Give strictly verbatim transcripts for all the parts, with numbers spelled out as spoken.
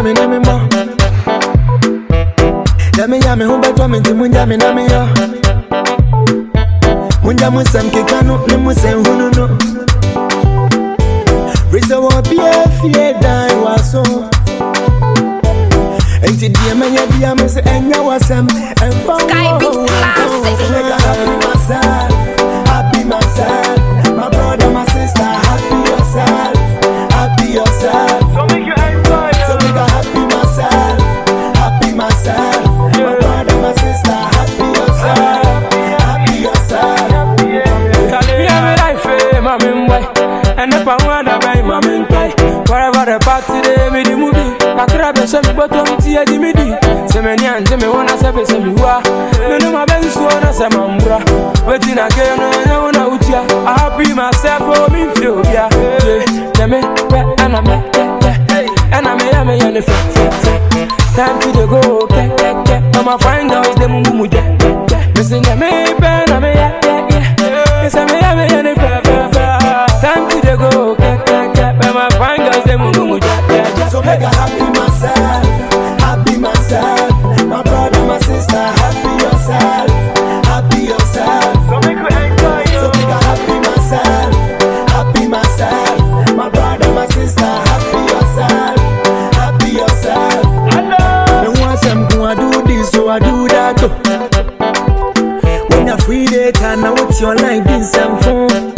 me na me mo. Yami yami humba to me timunja me na me yo. Munja musam kekano ni musem hunu no. Risa wa bia fie dai waso. Enti dia manya dia me se enya wasam emfa. Sky Beat Classic. Happy myself, happy myself. My brother, my sister, happy yourself, happy yourself. So make you enjoy. So make I happy myself, happy myself. My brother, my sister, happy yourself, happy yourself. Me have a life, eh, mama boy. And if I want to buy mama boy, wherever the party they me the movie. I grab a semi bottom tea at the midi. Semeni and Jimmy wanna say semi wa. Me no my best one as a mambra. Waiting again, I wanna out ya. I happy myself for me feel ya. Yeah, me, and I'm and I'm a me and a time to the go, I'ma find out the mumu. Listen to me, Ben, I'm a yeah, yeah. It's a me and a time to the go, I'ma find out the mumu. So make I happy myself, happy myself. My brother, my sister, happy yourself, happy yourself. So make you enjoy. So make I happy myself, happy myself. My brother, my sister, happy yourself, happy yourself. Hello. Me want some go I do this, so I do that too. When I free data, now what's your line? This some phone.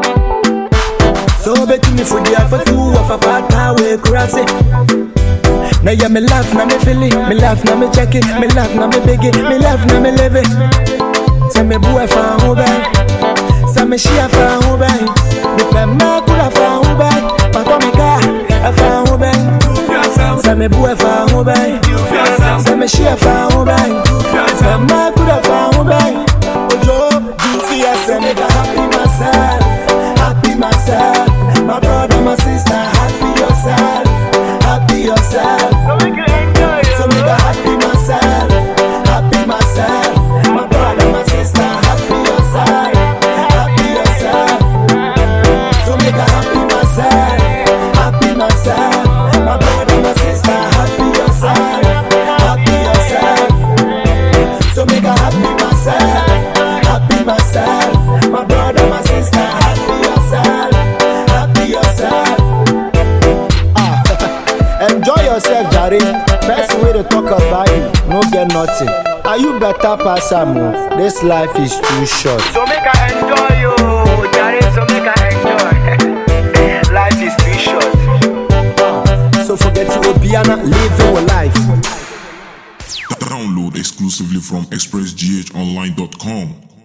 So bet me for the alpha two of a part highway crossing. Now yeah, me laugh, now me feel it. Me laugh, now me check it. Me laugh, now me beg it. Me laugh, now me live it. Say me boy fa ho ben. Say me share fa ho ben. Me pe ma kula fa ho ben. Ma to me ka fa ho ben. Say me boy fa ho ben. Say me share fa ho ben. Me ma kula fa ho ben. Ojo, see I say me happy myself, happy myself. My brother, my sister, happy yourself, happy yourself. So make you enjoy. So make I happy myself, happy myself. My brother, my sister, happy yourself, happy yourself. So make I happy myself, happy myself. My brother, my sister, happy yourself, happy yourself. So make I happy myself, happy myself. My brother, my sister, happy yourself, happy yourself. Ah, enjoy yourself, Jare. Best way to talk about you, no get nothing. Are you better pass Samu? This life is too short. So make I enjoy you, Jare. So make I enjoy. Life is too short. Ah, so forget to Obiana, live your life. Download exclusively from express g h online dot com.